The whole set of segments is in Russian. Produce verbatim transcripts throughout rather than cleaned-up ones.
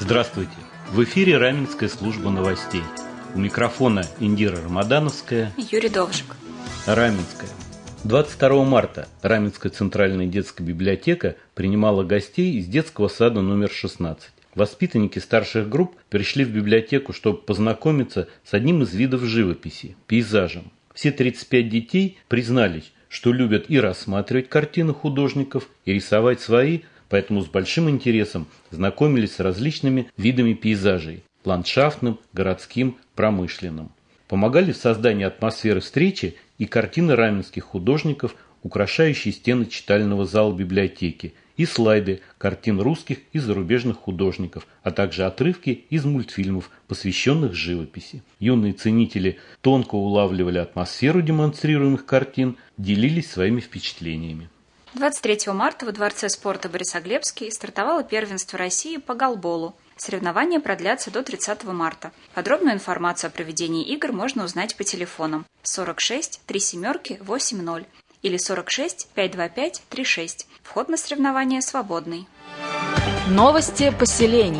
Здравствуйте! В эфире Раменская служба новостей. У микрофона Индира Рамадановская и Юрий Довжик. Раменская. двадцать второго марта Раменская центральная детская библиотека принимала гостей из детского сада номер шестнадцать. Воспитанники старших групп пришли в библиотеку, чтобы познакомиться с одним из видов живописи – пейзажем. Все тридцать пять детей признались, что любят и рассматривать картины художников, и рисовать свои, поэтому с большим интересом знакомились с различными видами пейзажей – ландшафтным, городским, промышленным. Помогали в создании атмосферы встречи и картины раменских художников, украшающие стены читального зала библиотеки, и слайды картин русских и зарубежных художников, а также отрывки из мультфильмов, посвященных живописи. Юные ценители тонко улавливали атмосферу демонстрируемых картин, делились своими впечатлениями. двадцать третьего марта во Дворце спорта Борисоглебский стартовало первенство России по голболу. Соревнования продлятся до тридцатого марта. Подробную информацию о проведении игр можно узнать по телефонам сорок шесть три семерки восемь ноль или сорок шесть пятьсот двадцать пять тридцать шесть. Вход на соревнования свободный. Новости поселений.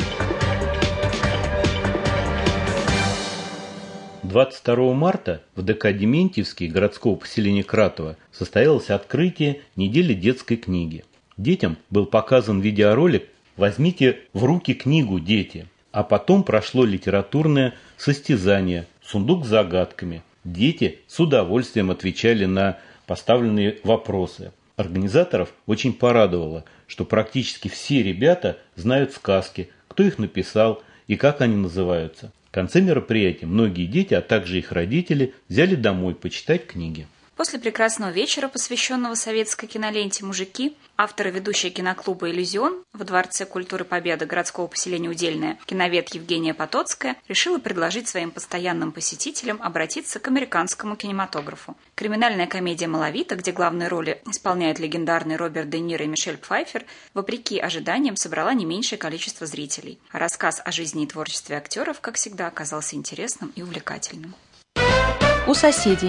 двадцать второго марта в ДК Дементьевский городского поселения Кратово состоялось открытие недели детской книги. Детям был показан видеоролик «Возьмите в руки книгу, дети». А потом прошло литературное состязание «Сундук с загадками». Дети с удовольствием отвечали на поставленные вопросы. Организаторов очень порадовало, что практически все ребята знают сказки, кто их написал и как они называются. В конце мероприятия многие дети, а также их родители, взяли домой почитать книги. После прекрасного вечера, посвященного советской киноленте «Мужики», автор и ведущая киноклуба «Иллюзион» во Дворце культуры Победы городского поселения Удельное, киновед Евгения Потоцкая, решила предложить своим постоянным посетителям обратиться к американскому кинематографу. Криминальная комедия «Малавита», где главные роли исполняют легендарный Роберт Де Ниро и Мишель Пфайффер, вопреки ожиданиям собрала не меньшее количество зрителей. А рассказ о жизни и творчестве актеров, как всегда, оказался интересным и увлекательным. У соседей.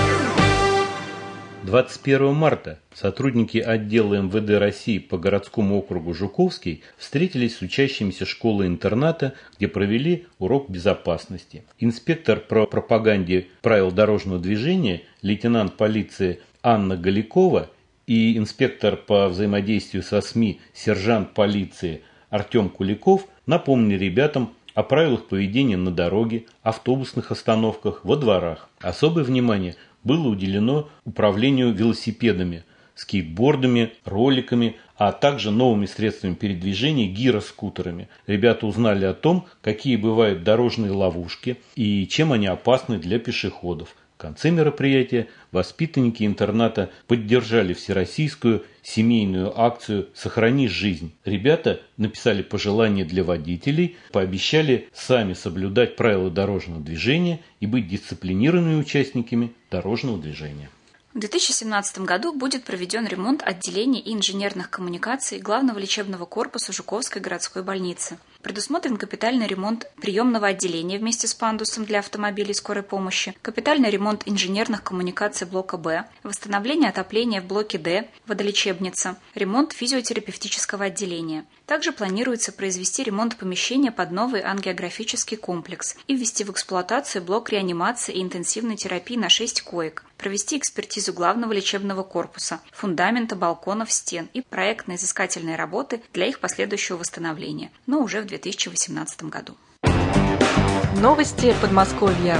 двадцать первого марта сотрудники отдела эм вэ дэ России по городскому округу Жуковский встретились с учащимися школы-интерната, где провели урок безопасности. Инспектор по пропаганде правил дорожного движения, лейтенант полиции Анна Галикова и инспектор по взаимодействию со СМИ, сержант полиции Артем Куликов напомнили ребятам о правилах поведения на дороге, автобусных остановках, во дворах. Особое внимание было уделено управлению велосипедами, скейтбордами, роликами, а также новыми средствами передвижения гироскутерами. Ребята узнали о том, какие бывают дорожные ловушки и чем они опасны для пешеходов. В конце мероприятия воспитанники интерната поддержали всероссийскую семейную акцию «Сохрани жизнь». Ребята написали пожелания для водителей, пообещали сами соблюдать правила дорожного движения и быть дисциплинированными участниками дорожного движения. В две тысячи семнадцатом году будет проведен ремонт отделения и инженерных коммуникаций главного лечебного корпуса Жуковской городской больницы. Предусмотрен капитальный ремонт приемного отделения вместе с пандусом для автомобилей скорой помощи, капитальный ремонт инженерных коммуникаций блока Б, восстановление отопления в блоке Д, водолечебница, ремонт физиотерапевтического отделения. Также планируется произвести ремонт помещения под новый ангиографический комплекс и ввести в эксплуатацию блок реанимации и интенсивной терапии на шесть коек, провести экспертизу главного лечебного корпуса, фундамента, балконов, стен и проектно-изыскательные работы для их последующего восстановления, но уже в две тысячи восемнадцатом году. Новости Подмосковья.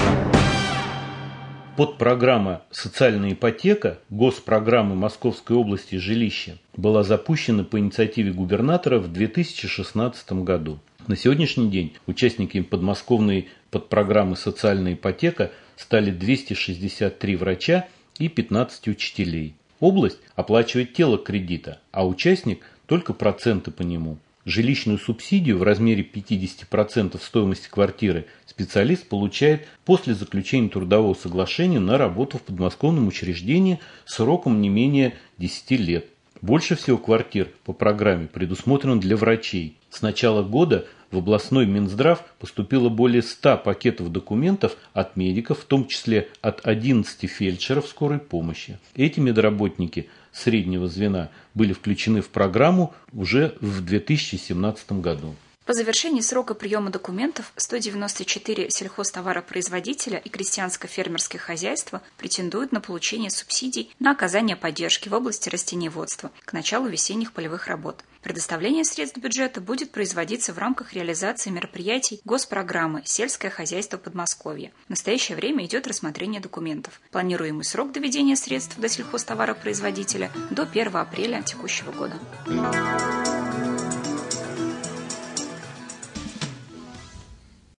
Подпрограмма «Социальная ипотека» Госпрограммы Московской области «Жилище» была запущена по инициативе губернатора в две тысячи шестнадцатом году. На сегодняшний день участниками подмосковной подпрограммы «Социальная ипотека» стали двести шестьдесят три врача и пятнадцать учителей. Область оплачивает тело кредита, а участник только проценты по нему. Жилищную субсидию в размере пятьдесят процентов стоимости квартиры специалист получает после заключения трудового соглашения на работу в подмосковном учреждении сроком не менее десяти лет. Больше всего квартир по программе предусмотрено для врачей. С начала года в областной Минздрав поступило более ста пакетов документов от медиков, в том числе от одиннадцати фельдшеров скорой помощи. Эти медработники среднего звена были включены в программу уже в две тысячи семнадцатом году. По завершении срока приема документов сто девяносто четыре сельхозтоваропроизводителя и крестьянско-фермерских хозяйства претендуют на получение субсидий на оказание поддержки в области растениеводства к началу весенних полевых работ. Предоставление средств бюджета будет производиться в рамках реализации мероприятий госпрограммы «Сельское хозяйство Подмосковья». В настоящее время идет рассмотрение документов. Планируемый срок доведения средств до сельхозтоваропроизводителя до первого апреля текущего года.